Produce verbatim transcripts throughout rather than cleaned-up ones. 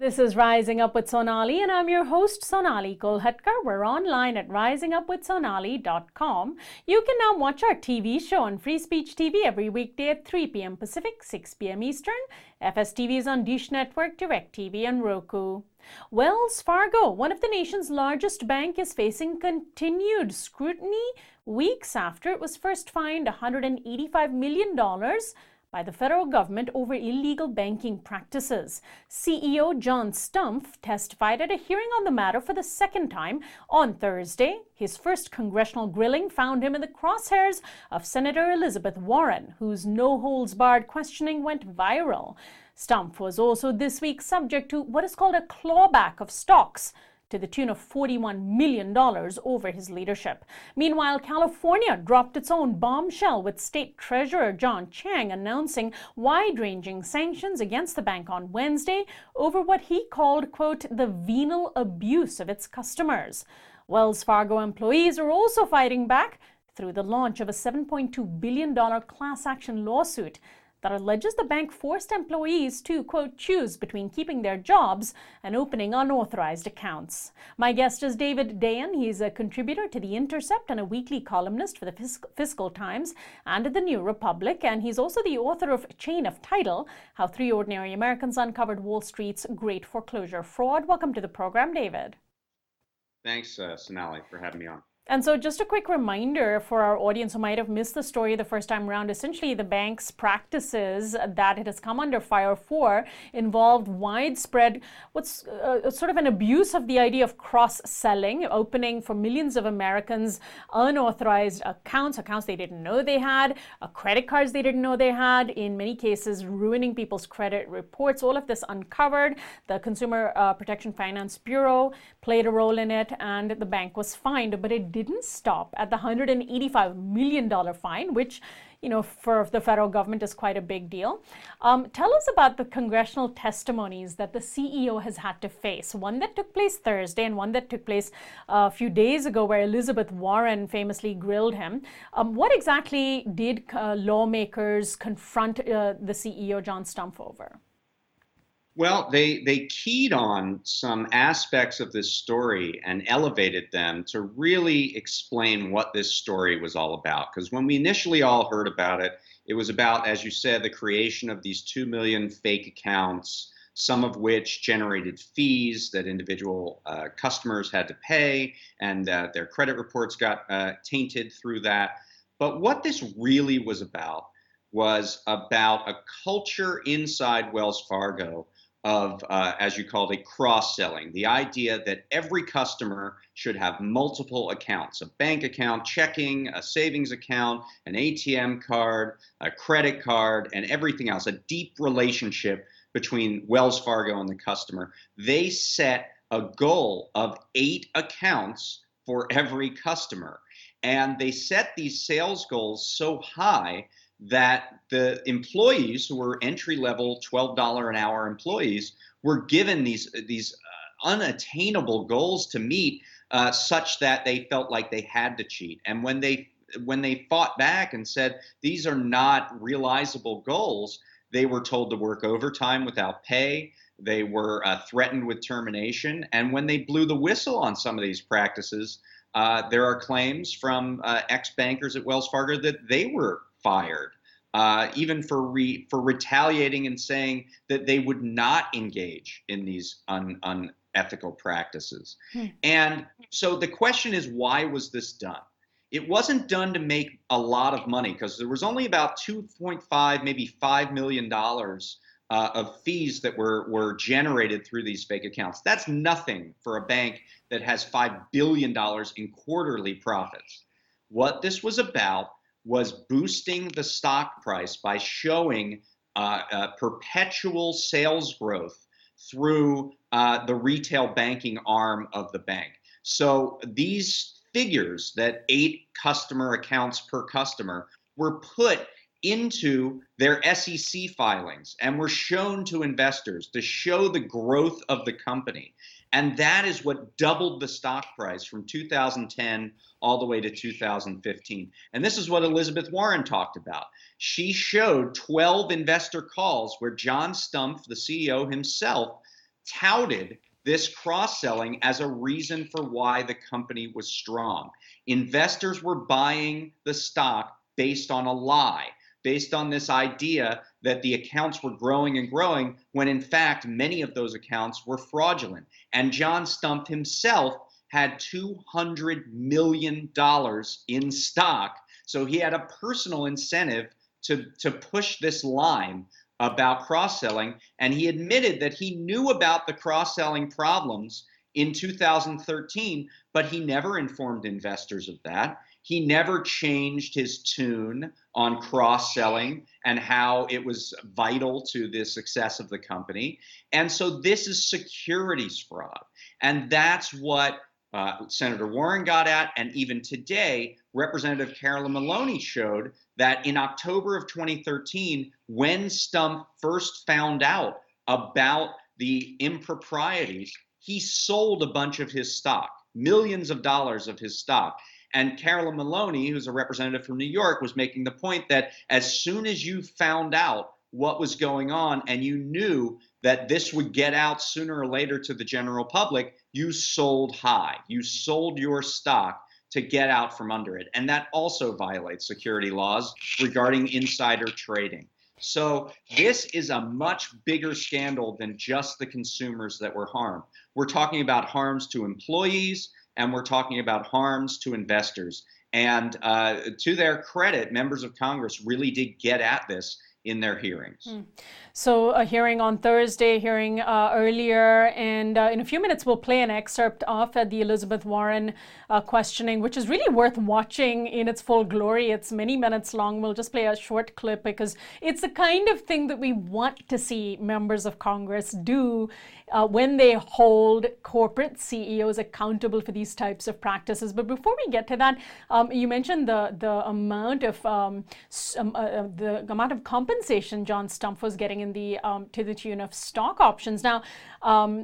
This is Rising Up with Sonali, and I'm your host, Sonali Kolhatkar. We're online at rising up with sonali dot com. You can now watch our T V show on Free Speech T V every weekday at three p m Pacific, six p m Eastern. F S T V is on Dish Network, DirecTV, and Roku. Wells Fargo, one of the nation's largest banks, is facing continued scrutiny weeks after it was first fined one hundred eighty-five million dollars by the federal government over illegal banking practices. C E O John Stumpf testified at a hearing on the matter for the second time on Thursday. His first congressional grilling found him in the crosshairs of Senator Elizabeth Warren, whose no-holds-barred questioning went viral. Stumpf was also this week subject to what is called a clawback of stocks to the tune of forty-one million dollars over his leadership. Meanwhile, California dropped its own bombshell with State Treasurer John Chiang announcing wide-ranging sanctions against the bank on Wednesday over what he called, quote, the venal abuse of its customers. Wells Fargo employees are also fighting back through the launch of a seven point two billion dollars class action lawsuit that alleges the bank forced employees to, quote, choose between keeping their jobs and opening unauthorized accounts. My guest is David Dayen. He's a contributor to The Intercept and a weekly columnist for the Fisc- Fiscal Times and The New Republic, and he's also the author of Chain of Title, How Three Ordinary Americans Uncovered Wall Street's Great Foreclosure Fraud. Welcome to the program, David. Thanks, uh, Sonali, for having me on. And so just a quick reminder for our audience who might have missed the story the first time around, essentially the bank's practices that it has come under fire for involved widespread, what's uh, sort of an abuse of the idea of cross-selling, opening for millions of Americans unauthorized accounts, accounts they didn't know they had, uh, credit cards they didn't know they had, in many cases ruining people's credit reports. All of this uncovered. The Consumer uh, Protection Finance Bureau played a role in it, and the bank was fined, but it didn't stop at the one hundred eighty-five million dollars fine, which, you know, for the federal government is quite a big deal. Um, tell us about the congressional testimonies that the C E O has had to face, one that took place Thursday and one that took place uh, a few days ago where Elizabeth Warren famously grilled him. Um, what exactly did uh, lawmakers confront uh, the C E O, John Stumpf, over? Well, they, they keyed on some aspects of this story and elevated them to really explain what this story was all about. Because when we initially all heard about it, it was about, as you said, the creation of these two million fake accounts, some of which generated fees that individual uh, customers had to pay, and uh, their credit reports got uh, tainted through that. But what this really was about was about a culture inside Wells Fargo of, uh, as you called it, cross-selling. The idea that every customer should have multiple accounts, a bank account, checking, a savings account, an A T M card, a credit card, and everything else, a deep relationship between Wells Fargo and the customer. They set a goal of eight accounts for every customer. And they set these sales goals so high that the employees who were entry-level twelve dollars an hour employees were given these, these uh, unattainable goals to meet uh, such that they felt like they had to cheat. And when they, when they fought back and said, these are not realizable goals, they were told to work overtime without pay. They were uh, threatened with termination. And when they blew the whistle on some of these practices, uh, there are claims from uh, ex-bankers at Wells Fargo that they were fired, uh, even for re, for retaliating and saying that they would not engage in these un, unethical practices. Hmm. And so the question is, why was this done? It wasn't done to make a lot of money, because there was only about two point five, maybe five million dollars uh, of fees that were, were generated through these fake accounts. That's nothing for a bank that has five billion dollars in quarterly profits. What this was about was boosting the stock price by showing uh, uh, perpetual sales growth through uh, the retail banking arm of the bank. So these figures, that eight customer accounts per customer, were put into their S E C filings and were shown to investors to show the growth of the company. And that is what doubled the stock price from two thousand ten all the way to two thousand fifteen. And this is what Elizabeth Warren talked about. She showed twelve investor calls where John Stumpf, the C E O himself, touted this cross-selling as a reason for why the company was strong. Investors were buying the stock based on a lie, based on this idea that the accounts were growing and growing, when in fact many of those accounts were fraudulent. And John Stumpf himself had two hundred million dollars in stock, so he had a personal incentive to, to push this line about cross-selling, and he admitted that he knew about the cross-selling problems in two thousand thirteen, but he never informed investors of that. He never changed his tune on cross-selling and how it was vital to the success of the company. And so this is securities fraud. And that's what uh, Senator Warren got at. And even today, Representative Carolyn Maloney showed that in October of twenty thirteen, when Stumpf first found out about the improprieties, he sold a bunch of his stock, millions of dollars of his stock. And Carolyn Maloney, who's a representative from New York, was making the point that as soon as you found out what was going on and you knew that this would get out sooner or later to the general public, you sold high. You sold your stock to get out from under it. And that also violates security laws regarding insider trading. So this is a much bigger scandal than just the consumers that were harmed. We're talking about harms to employees, and we're talking about harms to investors. And uh, to their credit, members of Congress really did get at this in their hearings. Mm. So a hearing on Thursday, hearing uh, earlier, and uh, in a few minutes we'll play an excerpt of uh, the Elizabeth Warren uh, questioning, which is really worth watching in its full glory. It's many minutes long. We'll just play a short clip because it's the kind of thing that we want to see members of Congress do uh, when they hold corporate C E Os accountable for these types of practices. But before we get to that, um, you mentioned the the amount of um, some, uh, the amount of compensation John Stumpf was getting in the um, to the tune of stock options. Now, um,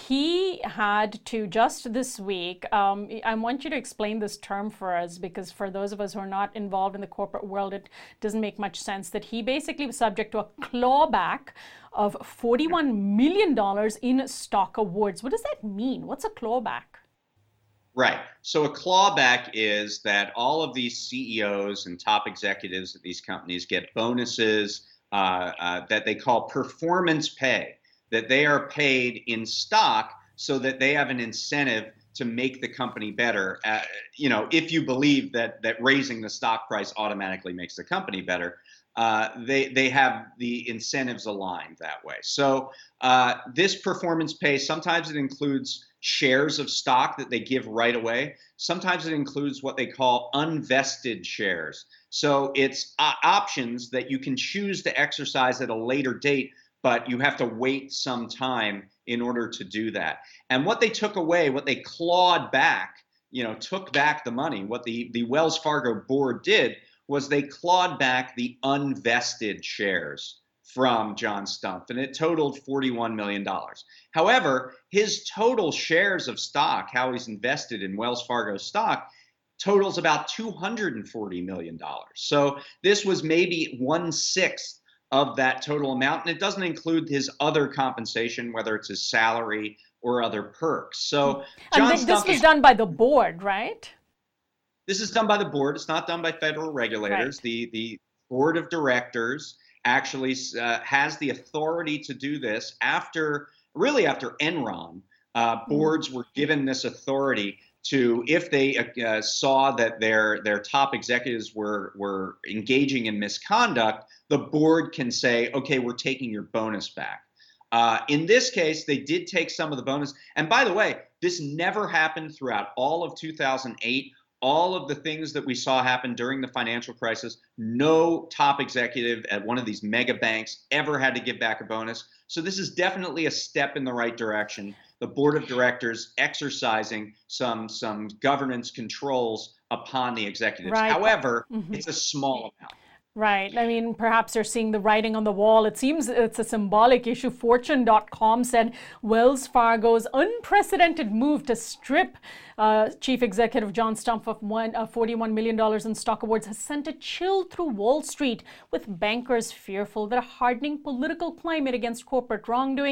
he had to just this week, um, I want you to explain this term for us, because for those of us who are not involved in the corporate world, it doesn't make much sense, that he basically was subject to a clawback of forty-one million dollars in stock awards. What does that mean? What's a clawback? Right. So a clawback is that all of these C E Os and top executives at these companies get bonuses uh, uh, that they call performance pay, that they are paid in stock so that they have an incentive to make the company better. Uh, you know, if you believe that that raising the stock price automatically makes the company better, uh, they they have the incentives aligned that way. So uh, this performance pay, sometimes it includes shares of stock that they give right away. Sometimes it includes what they call unvested shares. So it's uh, options that you can choose to exercise at a later date, but you have to wait some time in order to do that. And what they took away, what they clawed back, you know, took back the money, what the, the Wells Fargo board did was they clawed back the unvested shares from John Stumpf, and it totaled forty-one million dollars. However, his total shares of stock, how he's invested in Wells Fargo stock, totals about two hundred forty million dollars. So this was maybe one-sixth of that total amount, and it doesn't include his other compensation, whether it's his salary or other perks. So John and this Stumpf was is, done by the board, right? This is done by the board. It's not done by federal regulators. Right. The, the board of directors actually uh, has the authority to do this after, really after Enron. Uh, boards were given this authority to, if they uh, saw that their their top executives were were engaging in misconduct, the board can say, okay, we're taking your bonus back. Uh, in this case, they did take some of the bonus. And by the way, this never happened throughout all of two thousand eight. All of the things that we saw happen during the financial crisis, no top executive at one of these mega banks ever had to give back a bonus. So this is definitely a step in the right direction. The board of directors exercising some some governance controls upon the executives. Right. However, mm-hmm. it's a small amount. Right. I mean, perhaps they're seeing the writing on the wall. It seems it's a symbolic issue. Fortune dot com said Wells Fargo's unprecedented move to strip uh, Chief Executive John Stumpf of one, uh, forty-one million dollars in stock awards has sent a chill through Wall Street, with bankers fearful that a hardening political climate against corporate wrongdoing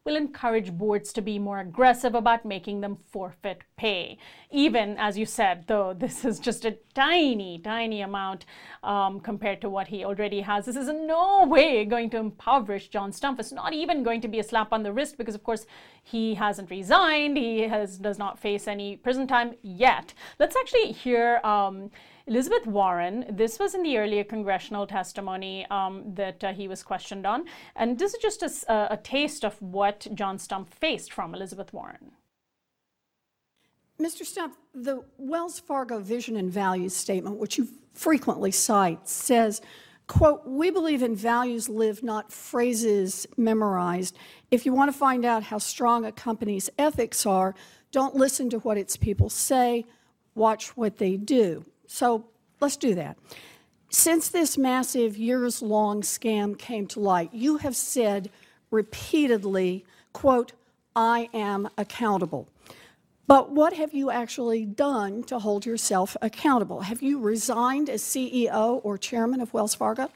will encourage boards to be more aggressive about making them forfeit pay. Even, as you said, though, this is just a tiny, tiny amount um, compared to what he already has. This is in no way going to impoverish John Stumpf. It's not even going to be a slap on the wrist because, of course, he hasn't resigned. He has does not face any prison time yet. Let's actually hear um, Elizabeth Warren. This was in the earlier congressional testimony um, that uh, he was questioned on. And this is just a, a taste of what John Stumpf faced from Elizabeth Warren. Mister Stumpf, the Wells Fargo Vision and Values Statement, which you frequently cite, says, quote, "We believe in values lived, not phrases memorized. If you want to find out how strong a company's ethics are, don't listen to what its people say, watch what they do." So let's do that. Since this massive years-long scam came to light, you have said repeatedly, quote, "I am accountable." But what have you actually done to hold yourself accountable? Have you resigned as C E O or chairman of Wells Fargo?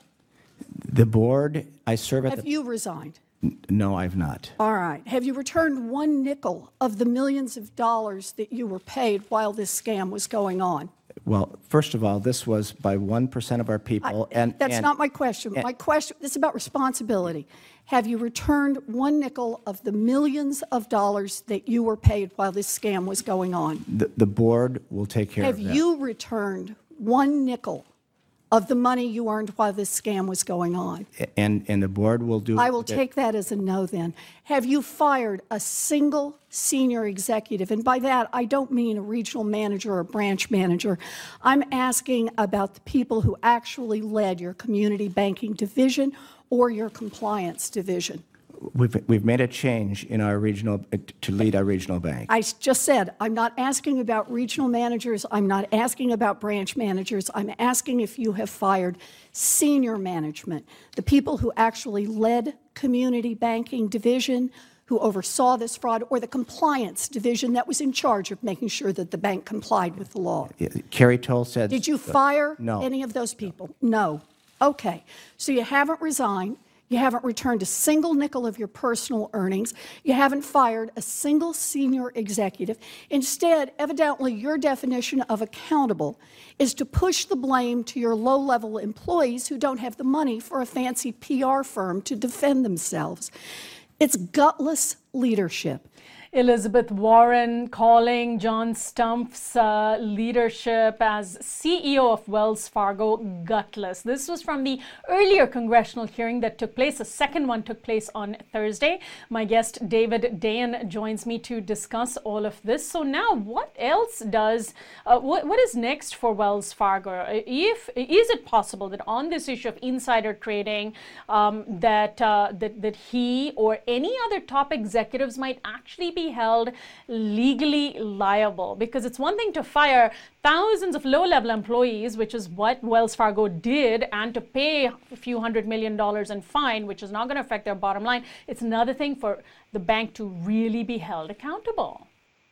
The board, I serve at Have the... you resigned? No, I've not. All right. Have you returned one nickel of the millions of dollars that you were paid while this scam was going on? Well, first of all, this was by one percent of our people. I, and That's and, not my question. and, my question, this is about responsibility. Have you returned one nickel of the millions of dollars that you were paid while this scam was going on? The, the board will take care Have of that. Have you returned one nickel of the money you earned while this scam was going on? And, and the board will do... I will take that as a no then. Have you fired a single senior executive? And by that, I don't mean a regional manager or a branch manager. I'm asking about the people who actually led your community banking division or your compliance division. We've, we've made a change in our regional, to lead our regional bank. I just said, I'm not asking about regional managers. I'm not asking about branch managers. I'm asking if you have fired senior management, the people who actually led community banking division, who oversaw this fraud, or the compliance division that was in charge of making sure that the bank complied with the law. Kerry Toll said... Did you fire no. any of those people? No. Okay. So you haven't resigned. You haven't returned a single nickel of your personal earnings. You haven't fired a single senior executive. Instead, evidently, your definition of accountable is to push the blame to your low-level employees who don't have the money for a fancy P R firm to defend themselves. It's gutless leadership. Elizabeth Warren calling John Stumpf's uh, leadership as C E O of Wells Fargo gutless. This was from the earlier congressional hearing that took place. The second one took place on Thursday. My guest David Dayen joins me to discuss all of this. So now what else does, uh, what, what is next for Wells Fargo? If, is it possible that on this issue of insider trading, um, that, uh, that, that he or any other top executives might actually be be held legally liable? Because it's one thing to fire thousands of low-level employees, which is what Wells Fargo did, and to pay a few hundred million dollars in fine, which is not going to affect their bottom line. It's another thing for the bank to really be held accountable.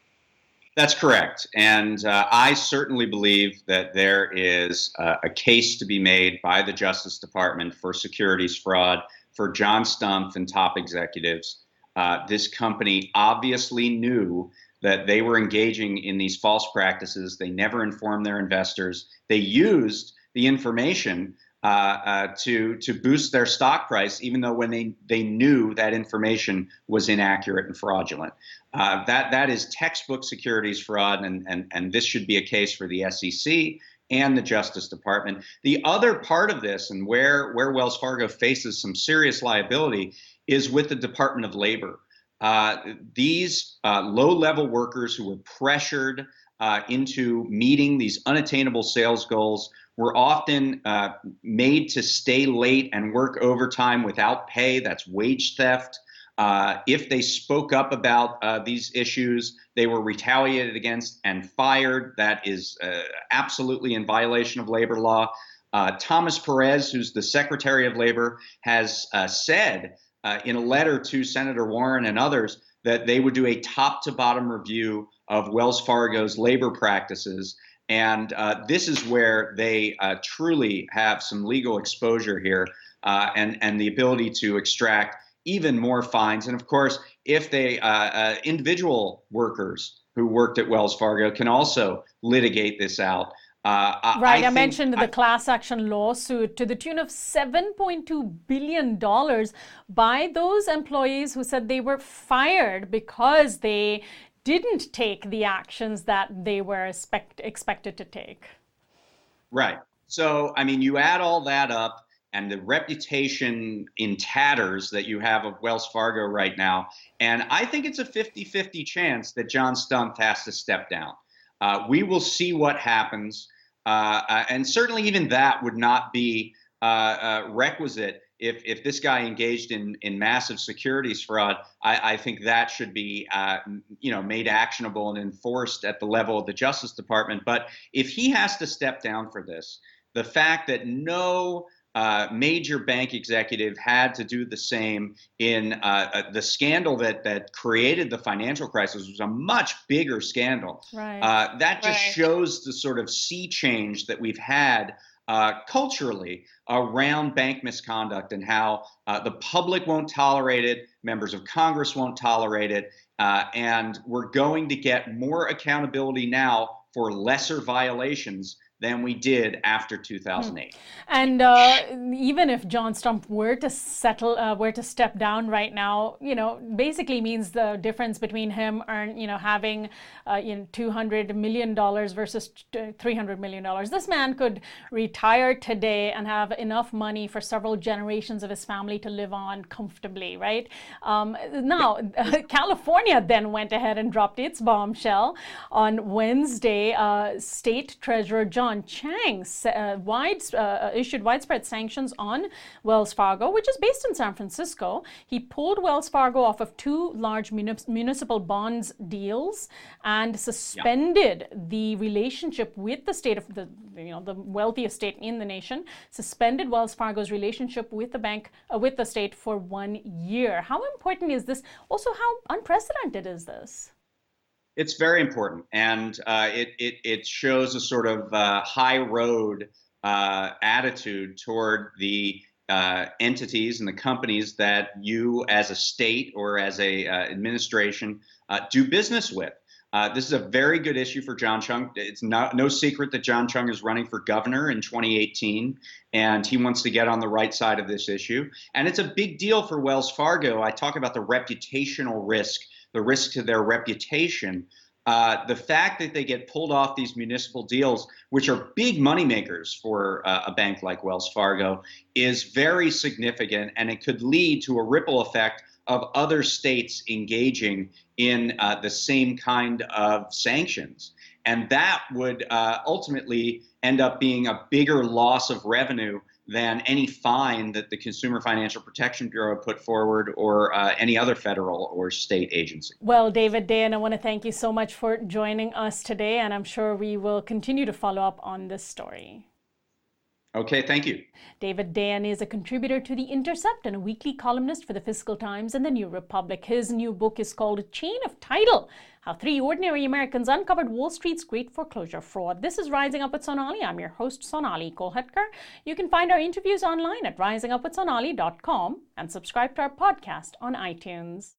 That's correct. And uh, I certainly believe that there is uh, a case to be made by the Justice Department for securities fraud for John Stumpf and top executives. Uh, this company obviously knew that they were engaging in these false practices. They never informed their investors. They used the information uh, uh, to, to boost their stock price, even though when they, they knew that information was inaccurate and fraudulent. Uh, that, that is textbook securities fraud, and, and, and this should be a case for the S E C and the Justice Department. The other part of this, and where, where Wells Fargo faces some serious liability, is with the Department of Labor. Uh, these uh, low-level workers who were pressured uh, into meeting these unattainable sales goals were often uh, made to stay late and work overtime without pay. That's wage theft. Uh, if they spoke up about uh, these issues, they were retaliated against and fired. That is uh, absolutely in violation of labor law. Uh, Thomas Perez, who's the Secretary of Labor, has uh, said Uh, in a letter to Senator Warren and others that they would do a top-to-bottom review of Wells Fargo's labor practices. And uh, this is where they uh, truly have some legal exposure here uh, and, and the ability to extract even more fines. And of course, if they uh, uh, individual workers who worked at Wells Fargo can also litigate this out. Uh, right. I, I mentioned the I, class action lawsuit to the tune of seven point two billion dollars by those employees who said they were fired because they didn't take the actions that they were expect, expected to take. Right. So, I mean, you add all that up and the reputation in tatters that you have of Wells Fargo right now, and I think it's a fifty-fifty chance that John Stumpf has to step down. Uh, we will see what happens. Uh, uh, and certainly even that would not be uh, uh, requisite if, if this guy engaged in, in massive securities fraud. I, I think that should be uh, you know, made actionable and enforced at the level of the Justice Department. But if he has to step down for this, the fact that no uh, major bank executive had to do the same in uh, uh, the scandal that that created the financial crisis was a much bigger scandal. Right. Uh, that just right. shows the sort of sea change that we've had uh, culturally around bank misconduct and how uh, the public won't tolerate it, members of Congress won't tolerate it, uh, and we're going to get more accountability now for lesser violations than we did after two thousand eight. And uh, even if John Stumpf were to settle, uh, were to step down right now, you know, basically means the difference between him earn, you know, having, uh, you know, two hundred million dollars versus three hundred million dollars. This man could retire today and have enough money for several generations of his family to live on comfortably, right? Um, now, California then went ahead and dropped its bombshell on Wednesday. Uh, State Treasurer John John Chiang uh, wide, uh, issued widespread sanctions on Wells Fargo, which is based in San Francisco. He pulled Wells Fargo off of two large munis- municipal bonds deals and suspended yeah. the relationship with the state of the, you know, the wealthiest state in the nation, suspended Wells Fargo's relationship with the bank, uh, with the state for one year. How important is this? Also, how unprecedented is this? It's very important, and uh, it, it it shows a sort of uh, high road uh, attitude toward the uh, entities and the companies that you, as a state or as a uh, administration, uh, do business with. Uh, this is a very good issue for John Chiang. It's not, no secret that John Chiang is running for governor in twenty eighteen, and he wants to get on the right side of this issue. And it's a big deal for Wells Fargo. I talk about the reputational risk. The risk to their reputation, uh, the fact that they get pulled off these municipal deals, which are big moneymakers for uh, a bank like Wells Fargo, is very significant, and it could lead to a ripple effect of other states engaging in uh, the same kind of sanctions. And that would uh, ultimately end up being a bigger loss of revenue than any fine that the Consumer Financial Protection Bureau put forward or uh, any other federal or state agency. Well, David Dayen, I want to thank you so much for joining us today, and I'm sure we will continue to follow up on this story. Okay, thank you. David Dayen is a contributor to The Intercept and a weekly columnist for the Fiscal Times and the New Republic. His new book is called Chain of Title: How Three Ordinary Americans Uncovered Wall Street's Great Foreclosure Fraud. This is Rising Up with Sonali. I'm your host, Sonali Kolhatkar. You can find our interviews online at rising up with sonali dot com and subscribe to our podcast on iTunes.